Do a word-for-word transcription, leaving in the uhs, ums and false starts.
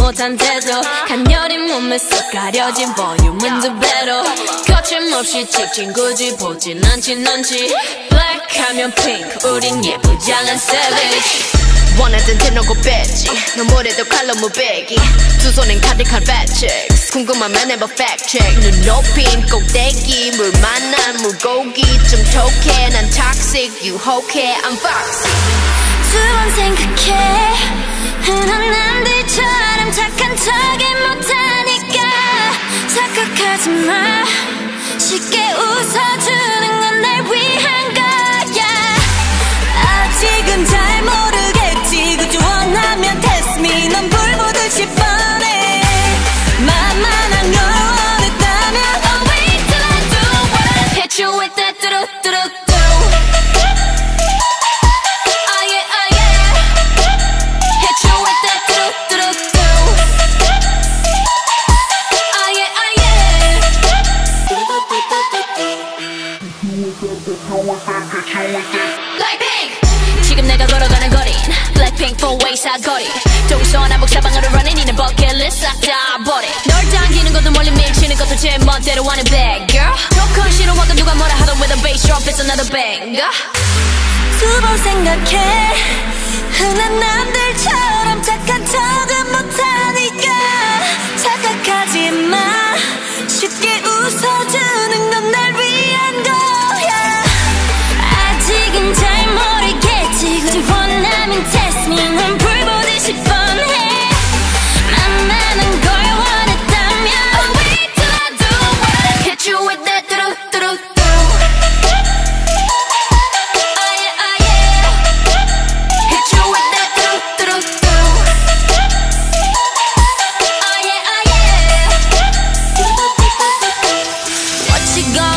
못한 태도 간녀린 몸에 쏙 가려진 볼륨은 두 배로 거침없이 찍힌 굳이 보진 않지 넌지 Black 하면 pink 우린 예쁘장한 savage 원하던 대놓고 뺐지 너무래도 칼로 무배기 두 손엔 가득한 fat checks 궁금하면 해봐 fact check 눈 높인 꼭대기 물 만난 물고기 좀 톡해 난 toxic 유혹해 I'm foxy 두 번 생각해 흔한 남들처럼 착한 척이 못하니까 착각하지 마 쉽게 웃어주는 건 날 위한 거야 아직은 잘 모르겠지 그저 원하면 test me 넌 불 보듯이 뻔해 만만한 걸 원했다면 Oh wait till I do it Hit you with that 뚜루뚜루 지금 내가 걸어가는 거린 Blackpink four way 사거리 동서남북 사방으로 running 이는 버킷리스트 싹 다 버려 널 당기는 것도 멀리 밀치는 것도 제 멋대로 하는 bad girl 조금 싫어하고 누가 뭐라 하던 with a bass drop it's another banger 두 번 생각해 흔한 남들처럼 착한 척은 못하니까 착각하지 마 쉽게 웃어주는 건 날 위한 거야 아직은 잘 모르겠지 굳이 원하면 test me 넌 불 보듯이 뻔해 만만한 걸 원했다면 Oh wait till I do it Hit you with that 뚜루뚜루 What you gonna